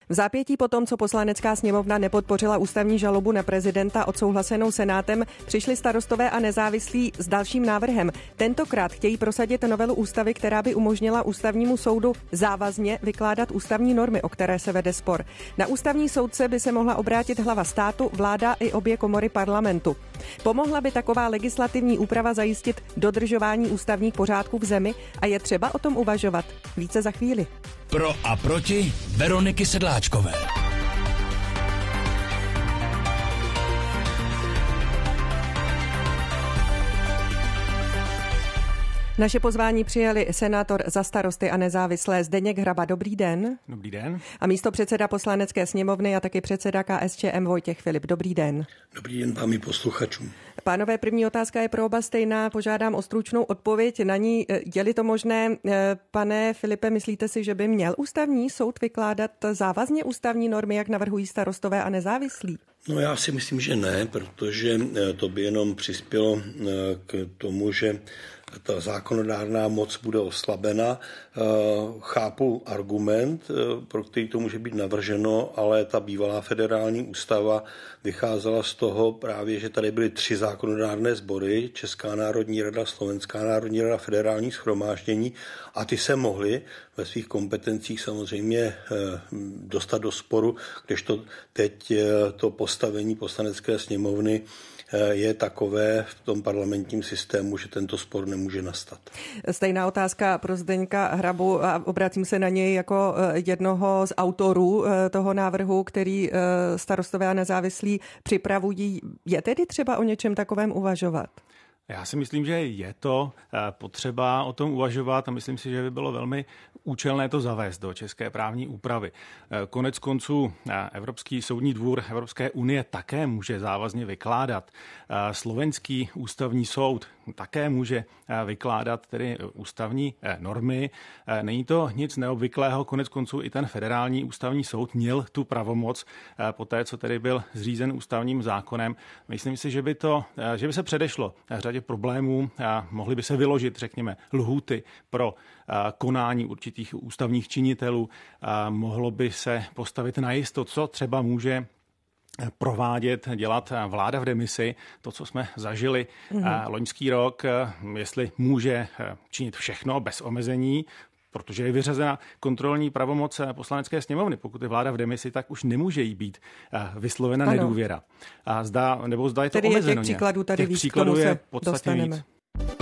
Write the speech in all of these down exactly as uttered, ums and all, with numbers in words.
V zápětí po tom, co Poslanecká sněmovna nepodpořila ústavní žalobu na prezidenta odsouhlasenou Senátem, přišli Starostové a nezávislí s dalším návrhem. Tentokrát chtějí prosadit novelu ústavy, která by umožnila ústavnímu soudu závazně vykládat ústavní normy, o které se vede spor. Na ústavní soudce by se mohla obrátit hlava státu, vláda i obě komory parlamentu. Pomohla by taková legislativní úprava zajistit dodržování ústavních pořádků v zemi a je třeba o tom uvažovat. Více za chvíli. Pro a proti Veroniky Sedláčkové. Naše pozvání přijali senátor za Starosty a nezávislé Zdeněk Hraba. Dobrý den. Dobrý den. A místopředseda Poslanecké sněmovny a taky předseda K S Č M Vojtěch Filip. Dobrý den. Dobrý den vám i posluchačům. Pánové, první otázka je pro oba stejná. Požádám o stručnou odpověď na ní. Je-li to možné, pane Filipe, myslíte si, že by měl ústavní soud vykládat závazně ústavní normy, jak navrhují Starostové a nezávislí? No já si myslím, že ne, protože to by jenom přispělo k tomu, že ta zákonodárná moc bude oslabena. Chápu argument, pro který to může být navrženo, ale ta bývalá federální ústava vycházela z toho právě, že tady byly tři zákonodárné sbory, Česká národní rada, Slovenská národní rada, federální shromáždění, a ty se mohly ve svých kompetencích samozřejmě dostat do sporu, kdežto teď to postavení Poslanecké sněmovny je takové v tom parlamentním systému, že tento spor nemůže nastat. Stejná otázka pro Zdeňka Hrabu a obracím se na něj jako jednoho z autorů toho návrhu, který Starostové a nezávislí připravují. Je tedy třeba o něčem takovém uvažovat? Já si myslím, že je to potřeba o tom uvažovat a myslím si, že by bylo velmi účelné to zavést do české právní úpravy. Konec konců Evropský soudní dvůr Evropské unie také může závazně vykládat. Slovenský ústavní soud také může vykládat tedy ústavní normy. Není to nic neobvyklého, konec konců i ten federální ústavní soud měl tu pravomoc po té, co tedy byl zřízen ústavním zákonem. Myslím si, že by, to, že by se předešlo řadě problémů a mohly by se vyložit, řekněme, lhůty pro konání určitých ústavních činitelů. Mohlo by se postavit na jisto, co třeba může provádět, dělat vláda v demisi, to, co jsme zažili mm-hmm. loňský rok, jestli může činit všechno bez omezení, protože je vyřazena kontrolní pravomoc Poslanecké sněmovny. Pokud je vláda v demisi, tak už nemůže jí být vyslovena ano. nedůvěra. A zda, nebo zda je to tedy omezeno. Je těch příkladů tady těch víc, příkladů se je v podstatě dostaneme. Víc.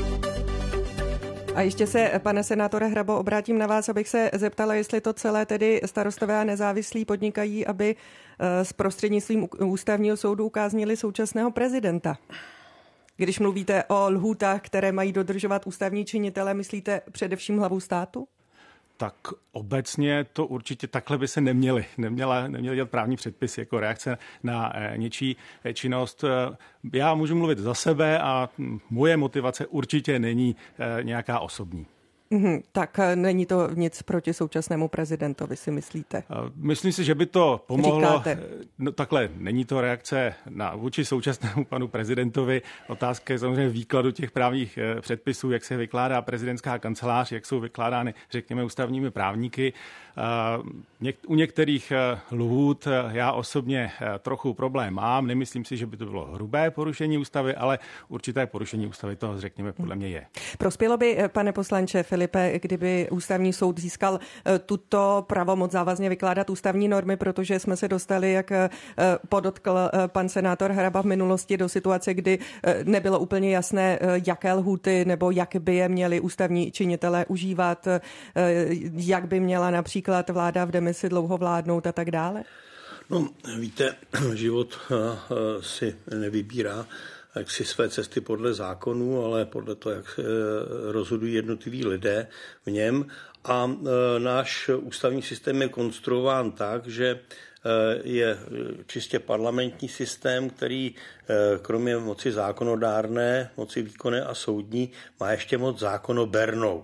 A ještě se, pane senátore Hrabo, obrátím na vás, abych se zeptala, jestli to celé tedy Starostové a nezávislí podnikají, aby s prostřednictvím ústavního soudu ukáznili současného prezidenta. Když mluvíte o lhůtách, které mají dodržovat ústavní činitelé, myslíte především hlavu státu? Tak obecně to určitě takhle by se neměly. Neměla, neměly dělat právní předpisy jako reakce na něčí činnost. Já můžu mluvit za sebe a moje motivace určitě není nějaká osobní. Mm, tak není to nic proti současnému prezidentovi, si myslíte? Myslím si, že by to pomohlo. Říkáte. No takhle, není to reakce na vůči současnému panu prezidentovi. Otázka je samozřejmě výkladu těch právních předpisů, jak se vykládá prezidentská kancelář, jak jsou vykládány, řekněme, ústavními právníky. U některých lhůt já osobně trochu problém mám. Nemyslím si, že by to bylo hrubé porušení ústavy, ale určité porušení ústavy to, řekněme, podle mě je. Prospělo by, pane poslanče Filipe, kdyby ústavní soud získal tuto pravomoc závazně vykládat ústavní normy, protože jsme se dostali, jak podotkl pan senátor Hraba v minulosti, do situace, kdy nebylo úplně jasné, jaké lhůty nebo jak by je měli ústavní činitelé užívat, jak by měla například vláda v demisi dlouho vládnout a tak dále? No, víte, život si nevybírá jak si své cesty podle zákonů, ale podle toho, jak rozhodují jednotliví lidé v něm. A náš ústavní systém je konstruován tak, že je čistě parlamentní systém, který kromě moci zákonodárné, moci výkonné a soudní má ještě moc zákonobernou.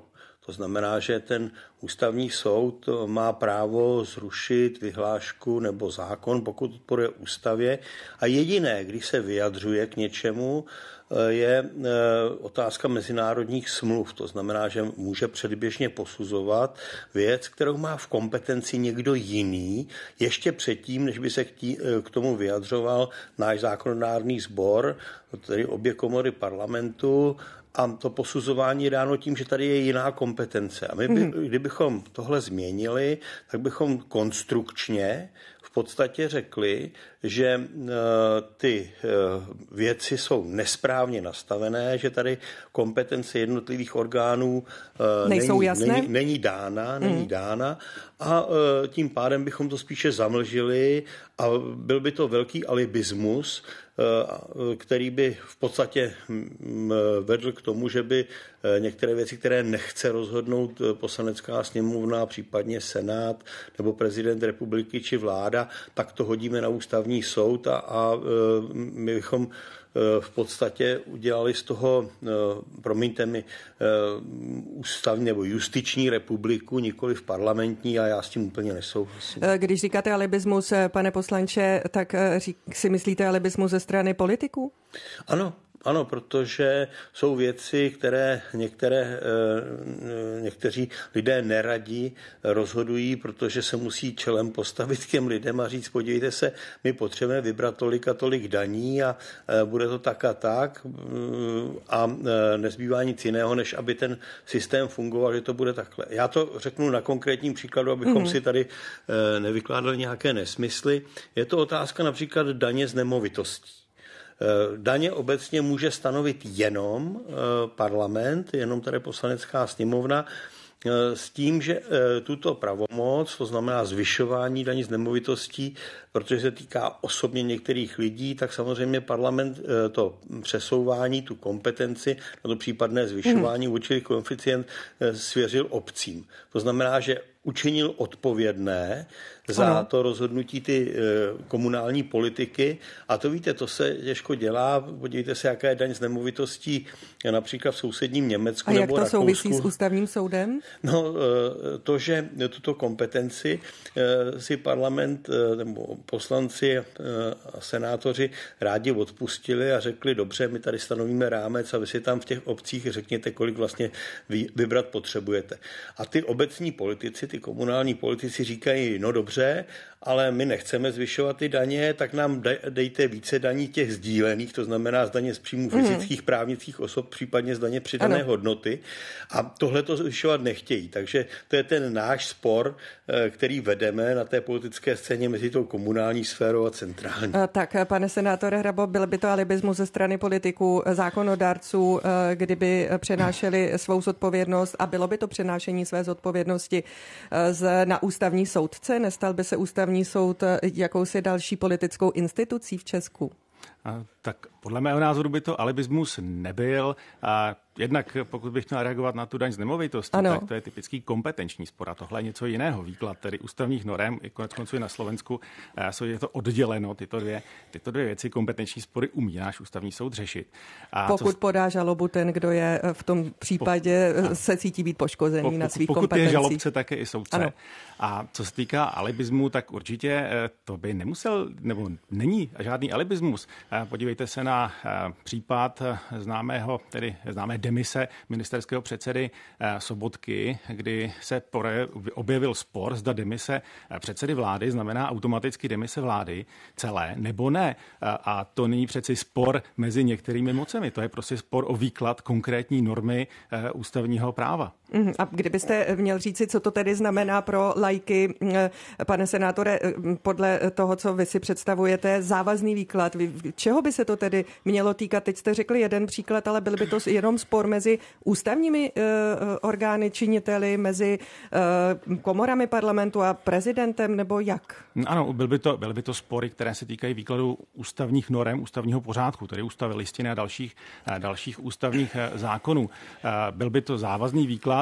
To znamená, že ten ústavní soud má právo zrušit vyhlášku nebo zákon, pokud odporuje ústavě. A jediné, když se vyjadřuje k něčemu, je otázka mezinárodních smluv. To znamená, že může předběžně posuzovat věc, kterou má v kompetenci někdo jiný, ještě předtím, než by se k tomu vyjadřoval náš zákonodárný sbor, tedy obě komory parlamentu. A to posuzování je dáno tím, že tady je jiná kompetence. A my, by, kdybychom tohle změnili, tak bychom konstrukčně v podstatě řekli, že uh, ty uh, věci jsou nesprávně nastavené, že tady kompetence jednotlivých orgánů uh, Nejsou není, jasné? není, není dána, není hmm. dána a uh, tím pádem bychom to spíše zamlžili a byl by to velký alibismus, který by v podstatě vedl k tomu, že by některé věci, které nechce rozhodnout Poslanecká sněmovna, případně Senát nebo prezident republiky či vláda, tak to hodíme na ústavní soud a, a my bychom v podstatě udělali z toho, promiňte mi, ústavní nebo justiční republiku, nikoli v parlamentní a já s tím úplně nesouhlasím. Když říkáte alibismus, pane poslanče, tak si myslíte alibismus ze strany politiků? Ano. Ano, protože jsou věci, které některé, někteří lidé neradí rozhodují, protože se musí čelem postavit k těm lidem a říct, podívejte se, my potřebujeme vybrat tolik a tolik daní a bude to tak a tak a nezbývá nic jiného, než aby ten systém fungoval, že to bude takhle. Já to řeknu na konkrétním příkladu, abychom mm. si tady nevykládali nějaké nesmysly. Je to otázka například daně z nemovitostí. Daně obecně může stanovit jenom parlament, jenom tady Poslanecká sněmovna, s tím, že tuto pravomoc, to znamená zvyšování daní z nemovitostí, protože se týká osobně některých lidí, tak samozřejmě parlament to přesouvání, tu kompetenci na to případné zvyšování mm. určitý koeficient svěřil obcím. To znamená, že učinil odpovědné za ano. to rozhodnutí ty komunální politiky. A to víte, to se těžko dělá. Podívejte se, jaká je daň z nemovitostí například v sousedním Německu nebo nebo Rakousku. A jak to souvisí s ústavním soudem? No, to, že tuto kompetenci si parlament nebo poslanci a senátoři rádi odpustili a řekli, dobře, my tady stanovíme rámec a vy si tam v těch obcích řekněte, kolik vlastně vybrat potřebujete. A ty obecní politici, ty komunální politici říkají, no dobře, ale my nechceme zvyšovat ty daně, tak nám dejte více daní těch sdílených, to znamená z daně z příjmů fyzických, mm. právnických osob, případně z daně přidané ano. hodnoty. A tohle to zvyšovat nechtějí. Takže to je ten náš spor, který vedeme na té politické scéně mezi tou komunální sférou a centrální. Tak, pane senátore Hrabo, byl by to alibismus ze strany politiků, zákonodárců, kdyby přenášeli svou zodpovědnost a bylo by to přenášení své zodpovědnosti na ústavní soudce? Nestal by se ústavní soud jakousi další politickou institucí v Česku? Tak podle mého názoru by to alibismus nebyl. A jednak pokud bych měl reagovat na tu daň z nemovitosti, ano. tak to je typický kompetenční spor. A tohle je něco jiného. Výklad tedy ústavních norem, i konec konců na Slovensku, je to odděleno, tyto dvě, tyto dvě věci, kompetenční spory umí náš ústavní soud řešit. A pokud co... podá žalobu ten, kdo je v tom případě, po... se cítí být poškozený po, na svých pokud kompetencích. Pokud je žalobce, tak je i soudce. Ano. A co se týká alibismu, tak určitě to by nemusel, nebo není žádný alibismus. Podívejte se na případ známého, tedy známé demise ministerského předsedy Sobotky, kdy se objevil spor, zda demise předsedy vlády znamená automaticky demise vlády celé, nebo ne. A to není přeci spor mezi některými mocemi, to je prostě spor o výklad konkrétní normy ústavního práva. A kdybyste měl říci, co to tedy znamená pro laiky, pane senátore, podle toho, co vy si představujete, závazný výklad, čeho by se to tedy mělo týkat? Teď jste řekli jeden příklad, ale byl by to jenom spor mezi ústavními uh, orgány činiteli, mezi uh, komorami parlamentu a prezidentem, nebo jak? Ano, byl by to, byly by to spory, které se týkají výkladu ústavních norem, ústavního pořádku, tedy ústavy, listiny a dalších, dalších ústavních zákonů. Byl by to závazný výklad,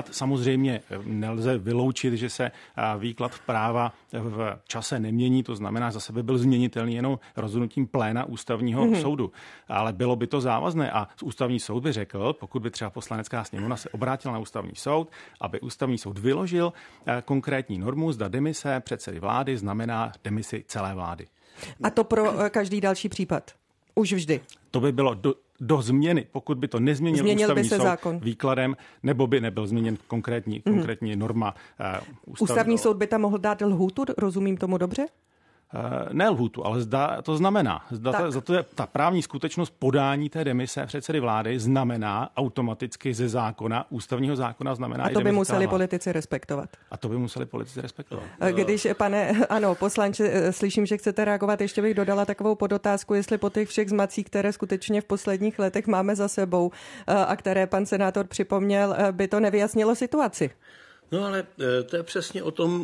výklad. Samozřejmě nelze vyloučit, že se výklad práva v čase nemění, to znamená, že zase by byl změnitelný jenom rozhodnutím pléna ústavního mm-hmm. soudu. Ale bylo by to závazné a ústavní soud by řekl, pokud by třeba poslanecká sněmovna se obrátila na ústavní soud, aby ústavní soud vyložil konkrétní normu, zda demise předsedy vlády znamená demisi celé vlády. A to pro každý další případ? Už vždy? To by bylo do, do změny, pokud by to nezměnil Změnil ústavní by se soud zákon výkladem, nebo by nebyl změněn konkrétní, mm. konkrétní norma. Uh, ústavní ústavní soud by tam mohl dát lhůtu, rozumím tomu dobře? Ne lhůtu, ale zda to znamená. Zda to, za to je ta právní skutečnost podání té demise předsedy vlády znamená automaticky ze zákona, ústavního zákona znamená. A to by museli politici respektovat. A to by museli politici respektovat. Když, pane, ano, poslanče, slyším, že chcete reagovat, ještě bych dodala takovou podotázku, jestli po těch všech zmacích, které skutečně v posledních letech máme za sebou a které pan senátor připomněl, by to nevyjasnilo situaci. No ale to je přesně o tom,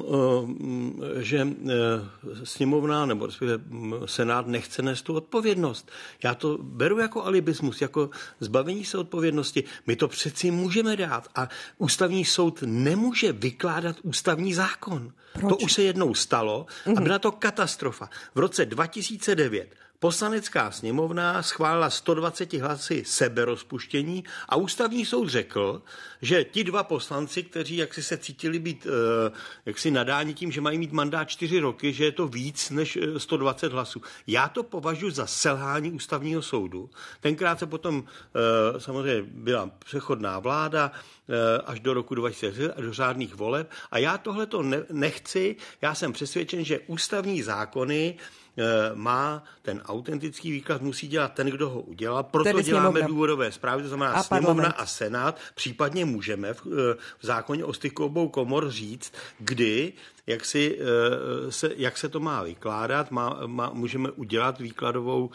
že sněmovna nebo respektive senát nechce nést tu odpovědnost. Já to beru jako alibismus, jako zbavení se odpovědnosti. My to přeci můžeme dát a ústavní soud nemůže vykládat ústavní zákon. Proč? To už se jednou stalo a byla to katastrofa. V roce dva tisíce devět Poslanecká sněmovna schválila sto dvacet hlasy seberozpuštění a ústavní soud řekl, že ti dva poslanci, kteří jaksi se cítili být jaksi nadáni tím, že mají mít mandát čtyři roky, že je to víc než sto dvacet hlasů. Já to považuji za selhání ústavního soudu. Tenkrát se potom samozřejmě byla přechodná vláda až do roku dva tisíce tři a do řádných voleb a já tohle to nechci. Já jsem přesvědčen, že ústavní zákony má ten autentický výklad, musí dělat ten, kdo ho udělal. Proto tedy děláme sněmovna. Důvodové zprávy, to znamená a sněmovna parlament. A senát. Případně můžeme v, v zákoně o styku obou komor říct, kdy, jak, si, se, jak se to má vykládat. Má, má, můžeme udělat výkladovou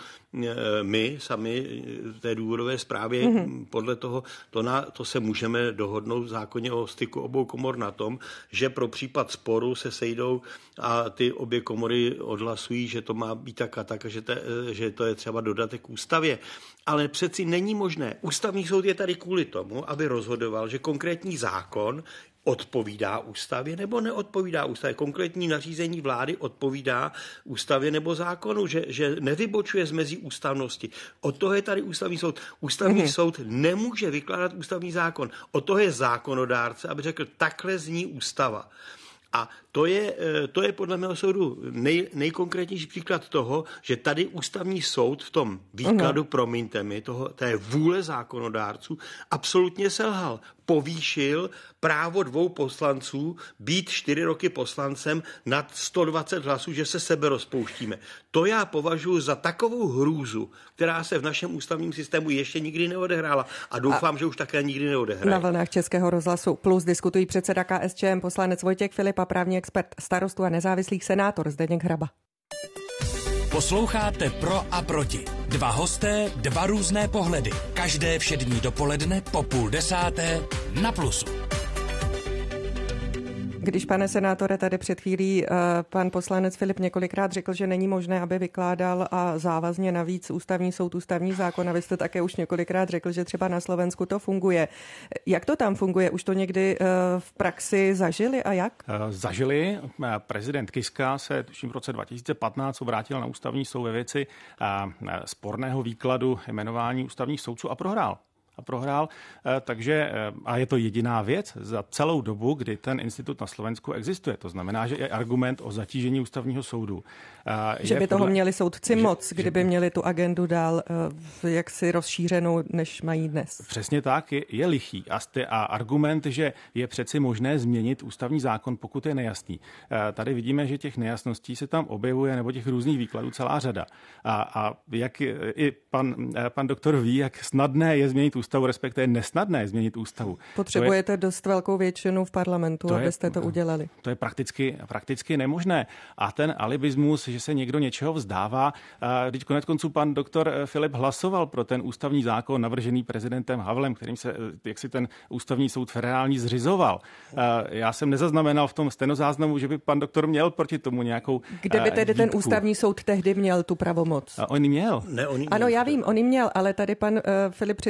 my sami v té důvodové zprávě. Mm-hmm. Podle toho to, na, to se můžeme dohodnout v zákoně o styku obou komor na tom, že pro případ sporu se sejdou a ty obě komory odhlasují, že to má být tak a tak, a že, te, že to je třeba dodatek k ústavě. Ale přeci není možné. Ústavní soud je tady kvůli tomu, aby rozhodoval, že konkrétní zákon odpovídá ústavě nebo neodpovídá ústavě. Konkrétní nařízení vlády odpovídá ústavě nebo zákonu, že, že nevybočuje z mezí ústavnosti. Od toho je tady ústavní soud. Ústavní mm-hmm. soud nemůže vykládat ústavní zákon. Od toho je zákonodárce, aby řekl, takhle zní ústava. A to je, to je podle mého soudu nej, nejkonkrétnější příklad toho, že tady ústavní soud v tom výkladu, uh-huh. promiňte mi, toho, té vůle zákonodárců absolutně selhal. Povýšil právo dvou poslanců být čtyři roky poslancem nad sto dvacet hlasů, že se sebe rozpouštíme. To já považuji za takovou hrůzu, která se v našem ústavním systému ještě nikdy neodehrála a doufám, a že už také nikdy neodehraje. Na vlnách Českého rozhlasu Plus diskutují předseda K S Č M poslanec Vojtěch Filip a právní expert Starostu a nezávislých senátor Zdeněk Hraba. Posloucháte Pro a proti. Dva hosté, dva různé pohledy. Každé všední dopoledne po půl desáté na Plusu. Když, pane senátore, tady před chvílí pan poslanec Filip několikrát řekl, že není možné, aby vykládal a závazně navíc ústavní soud, ústavní zákon, a vy jste také už několikrát řekl, že třeba na Slovensku to funguje. Jak to tam funguje? Už to někdy v praxi zažili a jak? Zažili. Prezident Kiska se tuším v roce dva tisíce patnáct obrátil na ústavní soud ve věci sporného výkladu jmenování ústavních soudců a prohrál. A prohrál, takže a je to jediná věc za celou dobu, kdy ten institut na Slovensku existuje. To znamená, že je argument o zatížení ústavního soudu. Že by toho podle, měli soudci že, moc, kdyby že, měli tu agendu dál jaksi rozšířenou, než mají dnes. Přesně tak, je, je lichý. A, st- a argument, že je přeci možné změnit ústavní zákon, pokud je nejasný. Tady vidíme, že těch nejasností se tam objevuje, nebo těch různých výkladů celá řada. A, a jak i pan, pan doktor ví, jak snadné je změnit ústavu, respektive nesnadné změnit ústavu. Potřebujete je, dost velkou většinu v parlamentu, to abyste je, to udělali. To je prakticky, prakticky nemožné. A ten alibismus, že se někdo něčeho vzdává, když konec konců pan doktor Filip hlasoval pro ten ústavní zákon navržený prezidentem Havlem, kterým se jak si ten ústavní soud federální zřizoval. Já jsem nezaznamenal v tom stenozáznamu, že by pan doktor měl proti tomu nějakou Kde by tedy výtku. Ten ústavní soud tehdy měl tu pravomoc? A on měl. Ne, on ano, já vím, on měl, ale tady pan uh, Filip před chvílí řekl,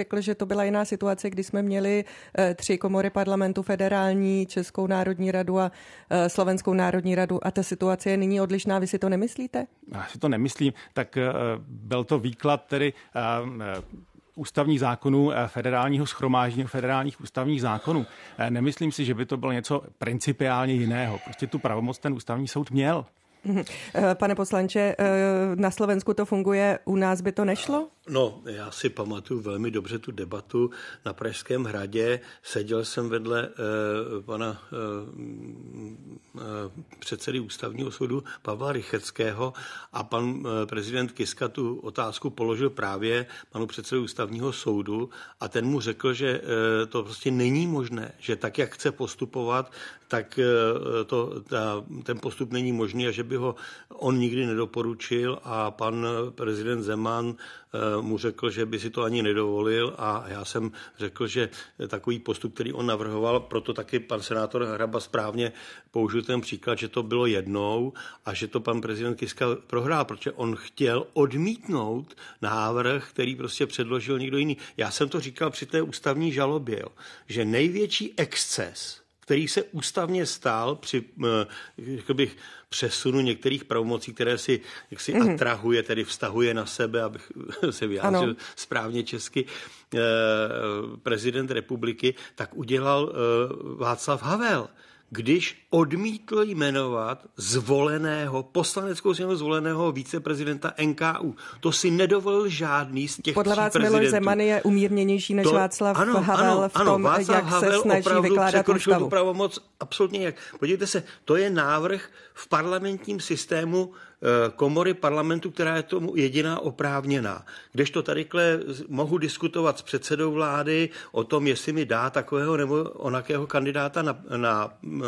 řekl, že to byla jiná situace, kdy jsme měli tři komory parlamentu, federální, Českou národní radu a Slovenskou národní radu a ta situace je nyní odlišná. Vy si to nemyslíte? Já si to nemyslím. Tak byl to výklad tedy ústavních zákonů federálního shromáždění, federálních ústavních zákonů. Nemyslím si, že by to bylo něco principiálně jiného. Prostě tu pravomoc ten ústavní soud měl. Pane poslanče, na Slovensku to funguje, u nás by to nešlo? No, já si pamatuju velmi dobře tu debatu na Pražském hradě. Seděl jsem vedle eh, pana eh, předsedy ústavního soudu Pavla Rychetského a pan eh, prezident Kiska tu otázku položil právě panu předsedu ústavního soudu a ten mu řekl, že eh, to prostě není možné, že tak, jak chce postupovat, tak eh, to, ta, ten postup není možný a že by ho on nikdy nedoporučil a pan prezident Zeman mu řekl, že by si to ani nedovolil a já jsem řekl, že takový postup, který on navrhoval, proto taky pan senátor Hraba správně použil ten příklad, že to bylo jednou a že to pan prezident Kiska prohrál, protože on chtěl odmítnout návrh, který prostě předložil někdo jiný. Já jsem to říkal při té ústavní žalobě, jo, že největší exces, který se ústavně stál při, řekl bych, přesunu některých pravomocí, které si jaksi mm. atrahuje, tedy vztahuje na sebe, abych se vyjádřil ano. správně česky, eh, prezident republiky, tak udělal eh, Václav Havel, když odmítl jmenovat zvoleného, poslaneckou sněmovnou zvoleného viceprezidenta N K U. To si nedovolil žádný z těch Podle tří vás prezidentů. Miloš Zeman je umírněnější než to, Václav ano, Havel ano, v tom, ano, jak Havel se snaží vykládat ústavu. tu pravomoc absolutně jak. Podívejte se, to je návrh v parlamentním systému komory parlamentu, která je tomu jediná oprávněná. Kdežto tadyhle mohu diskutovat s předsedou vlády o tom, jestli mi dá takového nebo onakého kandidáta na, na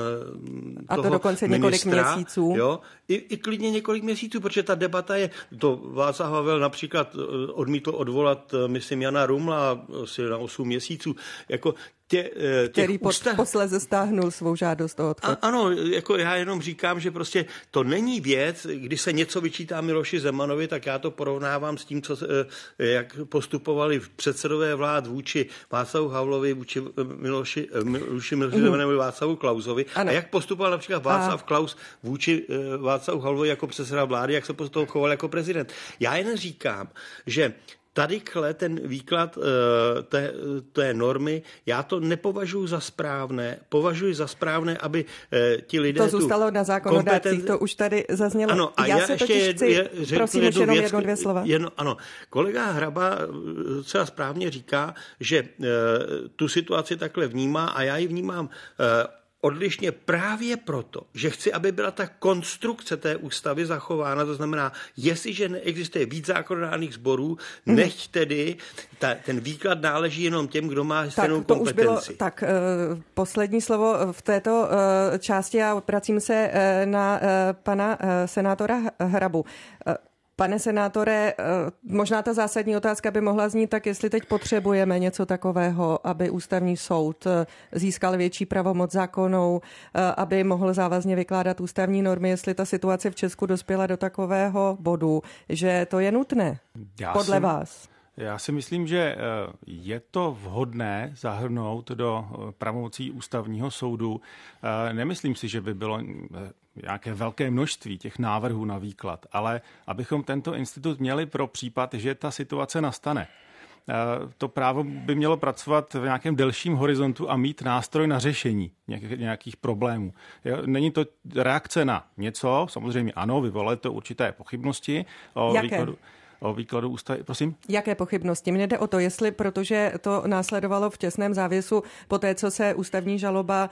toho a to dokonce ministra, několik měsíců. Jo? I, I klidně několik měsíců, protože ta debata je, to Václav Havel například odmítl odvolat, myslím, Jana Rumla asi na osm měsíců. Jako Tě, který ústav... posléze stáhnul svou žádost o odchod. A, ano, jako já jenom říkám, že prostě to není věc, když se něco vyčítá Miloši Zemanovi, tak já to porovnávám s tím, co, jak postupovali předsedové vlád vůči Václavu Havlovi, vůči Miloši, Miloši, Miloši mm. Zemanovi, Václavu Klausovi. Ano. A jak postupoval například Václav a... Klaus vůči Václavu Havlovi jako předseda vlády, jak se potom choval jako prezident. Já jen říkám, že Tadyhle ten výklad uh, té, té normy, já to nepovažuji za správné. Považuji za správné, aby uh, ti lidé... To zůstalo na zákonodárcích, kompeten... to už tady zaznělo. Ano, a já, já se ještě totiž chci, je, prosím, ještě jenom jedno, dvě slova. Jedno, ano, kolega Hraba třeba správně říká, že uh, tu situaci takhle vnímá a já ji vnímám uh, odlišně právě proto, že chci, aby byla ta konstrukce té ústavy zachována, to znamená, jestliže neexistuje víc zákonodárných sborů, mm. nechť tedy ta, ten výklad náleží jenom těm, kdo má stejnou tak, to kompetenci. Už bylo, tak uh, poslední slovo v této uh, části a obracím se uh, na uh, pana uh, senátora Hrabu. Uh, Pane senátore, možná ta zásadní otázka by mohla znít tak, jestli teď potřebujeme něco takového, aby ústavní soud získal větší pravomoc zákonnou, aby mohl závazně vykládat ústavní normy, jestli ta situace v Česku dospěla do takového bodu, že to je nutné, Já podle jsem... vás. Já si myslím, že je to vhodné zahrnout do pravomocí ústavního soudu. Nemyslím si, že by bylo nějaké velké množství těch návrhů na výklad, ale abychom tento institut měli pro případ, že ta situace nastane. To právo by mělo pracovat v nějakém delším horizontu a mít nástroj na řešení nějakých problémů. Není to reakce na něco, samozřejmě ano, vyvolá to určité pochybnosti o Jaké? výkladu. O výkladu ústavy, prosím? Jaké pochybnosti? Mně jde o to, jestli, protože to následovalo v těsném závěsu po té, co se ústavní žaloba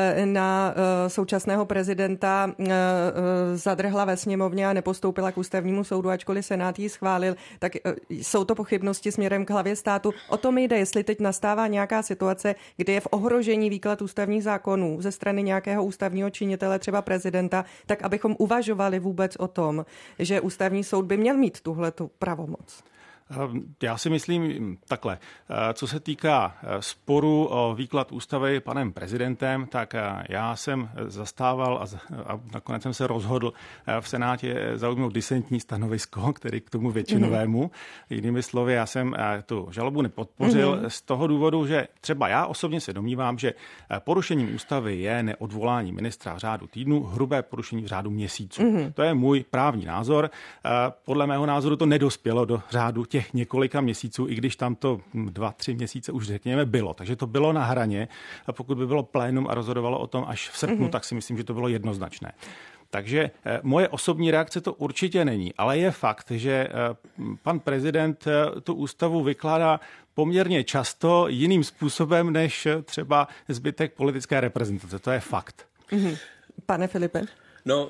na současného prezidenta zadrhla ve sněmovně a nepostoupila k ústavnímu soudu, ačkoliv Senát ji schválil, tak jsou to pochybnosti směrem k hlavě státu. O tom jde, jestli teď nastává nějaká situace, kdy je v ohrožení výklad ústavních zákonů ze strany nějakého ústavního činitele, třeba prezidenta, tak abychom uvažovali vůbec o tom, že ústavní soud by měl mít tuhletu pravomoc. Já si myslím takhle. Co se týká sporu o výklad ústavy panem prezidentem, tak já jsem zastával a nakonec jsem se rozhodl v Senátě zaujmout disentní stanovisko, který k tomu většinovému. Mm-hmm. Jinými slovy, já jsem tu žalobu nepodpořil mm-hmm. z toho důvodu, že třeba já osobně se domnívám, že porušením ústavy je neodvolání ministra v řádu týdnu, hrubé porušení v řádu měsíců. Mm-hmm. To je můj právní názor. Podle mého názoru to nedospělo do řádu těch několika měsíců, i když tam to dva, tři měsíce už řekněme bylo. Takže to bylo na hraně a pokud by bylo plénum a rozhodovalo o tom až v srpnu, mm-hmm. tak si myslím, že to bylo jednoznačné. Takže moje osobní reakce to určitě není, ale je fakt, že pan prezident tu ústavu vykládá poměrně často jiným způsobem než třeba zbytek politické reprezentace. To je fakt. Mm-hmm. Pane Filipe? No,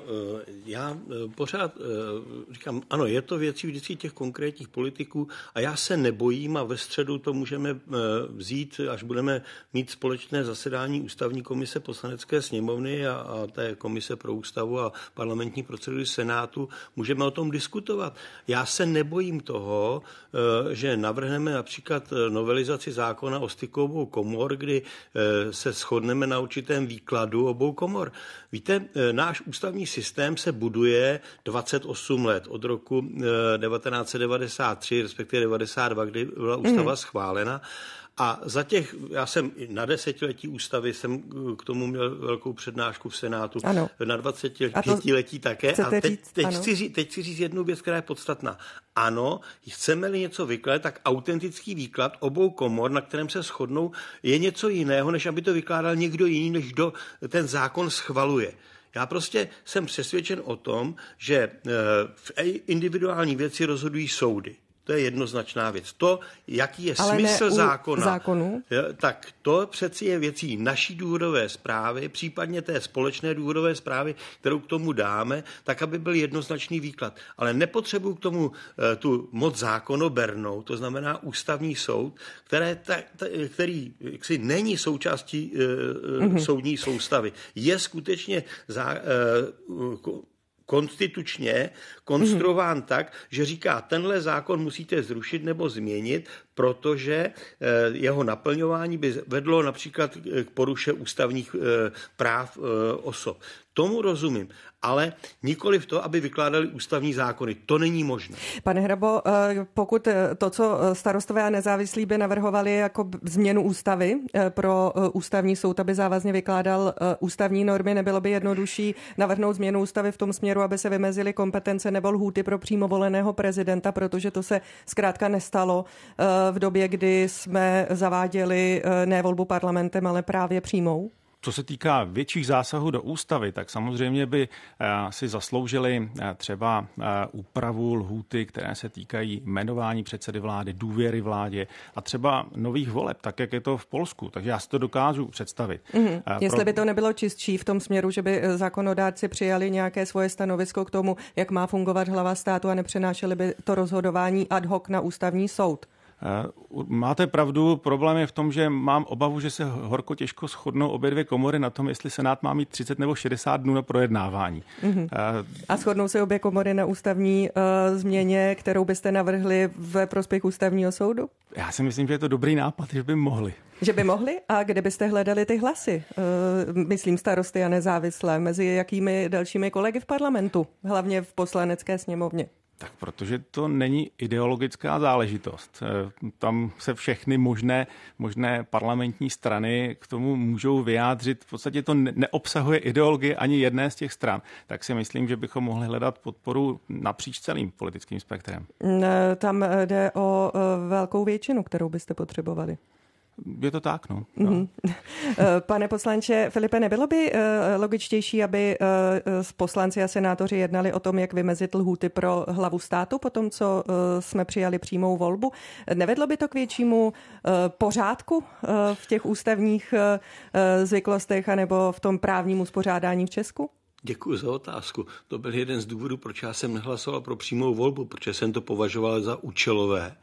já pořád říkám, ano, je to věcí vždycky těch konkrétních politiků a já se nebojím a ve středu to můžeme vzít, až budeme mít společné zasedání Ústavní komise Poslanecké sněmovny a, a té komise pro ústavu a parlamentní procedury Senátu, můžeme o tom diskutovat. Já se nebojím toho, že navrhneme například novelizaci zákona o styku obou komor, kdy se shodneme na určitém výkladu obou komor. Víte, náš ústavní systém se buduje dvacet osm let, od roku devatenáct set devadesát tři, respektive devadesát dva, kdy byla ústava mm. schválena. A za těch, já jsem na desetiletí ústavy, jsem k tomu měl velkou přednášku v Senátu, ano. Na dvacetiletí také. A teď, říct, teď, chci říct, teď chci říct jednu věc, která je podstatná. Ano, chceme-li něco vykládat, tak autentický výklad obou komor, na kterém se shodnou, je něco jiného, než aby to vykládal někdo jiný, než kdo ten zákon schvaluje. Já prostě jsem přesvědčen o tom, že v individuální věci rozhodují soudy. To je jednoznačná věc. To, jaký je ale smysl zákona, zákonu. tak to přeci je věcí naší důvodové zprávy, případně té společné důvodové zprávy, kterou k tomu dáme, tak, aby byl jednoznačný výklad. Ale nepotřebuji k tomu tu moc zákonobernou, to znamená ústavní soud, které ta, ta, který jaksi není součástí mm-hmm. soudní soustavy. Je skutečně zá, uh, konstitučně konstruován mm-hmm. tak, že říká, tenhle zákon musíte zrušit nebo změnit, protože jeho naplňování by vedlo například k poruše ústavních práv osob. Tomu rozumím, ale nikoli v to, aby vykládali ústavní zákony. To není možné. Pane Hrabo, pokud to, co Starostové a nezávislí by navrhovali jako změnu ústavy pro ústavní soud, aby závazně vykládal ústavní normy, nebylo by jednodušší navrhnout změnu ústavy v tom směru, aby se vymezily kompetence nebo lhůty pro přímo voleného prezidenta, protože to se zkrátka nestalo v době, kdy jsme zaváděli ne volbu parlamentem, ale právě přímou? Co se týká větších zásahů do ústavy, tak samozřejmě by si zasloužili třeba úpravu lhůty, které se týkají jmenování předsedy vlády, důvěry vládě a třeba nových voleb, tak jak je to v Polsku. Takže já si to dokážu představit. Mm-hmm. Jestli by to nebylo čistší v tom směru, že by zákonodárci přijali nějaké svoje stanovisko k tomu, jak má fungovat hlava státu a nepřenášeli by to rozhodování ad hoc na ústavní soud. Máte pravdu, problém je v tom, že mám obavu, že se horko těžko shodnou obě dvě komory na tom, jestli Senát má mít třicet nebo šedesát dnů na projednávání. Mm-hmm. A shodnou se obě komory na ústavní uh, změně, kterou byste navrhli ve prospěch ústavního soudu? Já si myslím, že je to dobrý nápad, že by mohli. Že by mohli? A kde byste hledali ty hlasy? Uh, myslím Starosty a nezávislé. Mezi jakými dalšími kolegy v parlamentu? Hlavně v Poslanecké sněmovně. Tak protože to není ideologická záležitost. Tam se všechny možné, možné parlamentní strany k tomu můžou vyjádřit. V podstatě to neobsahuje ideologii ani jedné z těch stran. Tak si myslím, že bychom mohli hledat podporu napříč celým politickým spektrem. Tam jde o velkou většinu, kterou byste potřebovali. Je to tak, no. Mm-hmm. Pane poslanče Filipe, nebylo by logičtější, aby poslanci a senátoři jednali o tom, jak vymezit lhůty pro hlavu státu po tom, co jsme přijali přímou volbu? Nevedlo by to k většímu pořádku v těch ústavních zvyklostech anebo v tom právním uspořádání v Česku? Děkuji za otázku. To byl jeden z důvodů, proč já jsem nehlasoval pro přímou volbu, protože jsem to považoval za účelové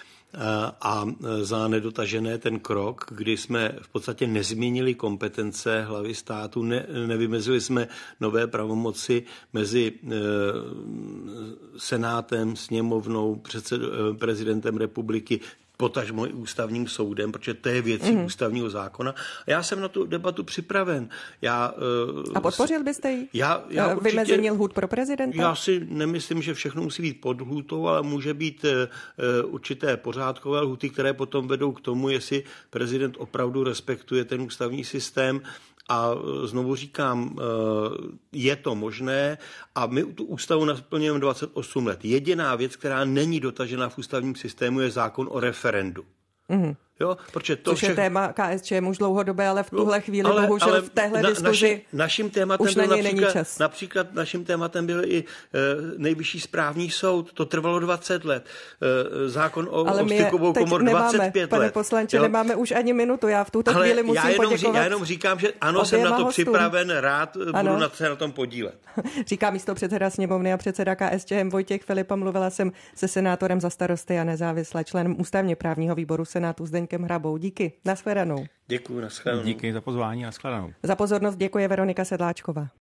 a za nedotažené ten krok, kdy jsme v podstatě nezměnili kompetence hlavy státu, ne, nevymezili jsme nové pravomoci mezi senátem, sněmovnou, předsed, prezidentem republiky, potažmo i ústavním soudem, protože to je věcí mm. ústavního zákona. A já jsem na tu debatu připraven. Já, a podpořil byste ji? Já, já Vymezení lhůt pro prezidenta? Já si nemyslím, že všechno musí být pod lhůtou, ale může být uh, určité pořádkové lhůty, které potom vedou k tomu, jestli prezident opravdu respektuje ten ústavní systém. A znovu říkám, je to možné a my tu ústavu naplňujeme dvacet osm let. Jediná věc, která není dotažena v ústavním systému, je zákon o referendu. Mm-hmm. Jo, protože to Což vše... je téma K S Č M už dlouhodobé, ale v tuhle chvíli ale, bohužel ale v téhle na, diskuzi naši, naším tématem už na něj není například, čas. Například naším tématem byl i e, nejvyšší správní soud, to trvalo dvacet let. E, zákon o, o stykovou komor dvacet pět pane let. Pane poslanče, jo? Nemáme už ani minutu, já v tuto ale chvíli musím já jenom, poděkovat. Já jenom říkám, že ano, jsem na to hostům. Připraven, rád ano. budu na, se na tom podílet. Říká místopředseda sněmovny a předseda K S Č M Vojtěch Filip. Mluvila jsem se senátorem za Starosty a nezávisle členem ústavně právního výboru Senátu Zdeňkem Hrabou. Díky. Nashledanou. Děkuji, nashledanou. Díky za pozvání, nashledanou. Za pozornost děkuje Veronika Sedláčková.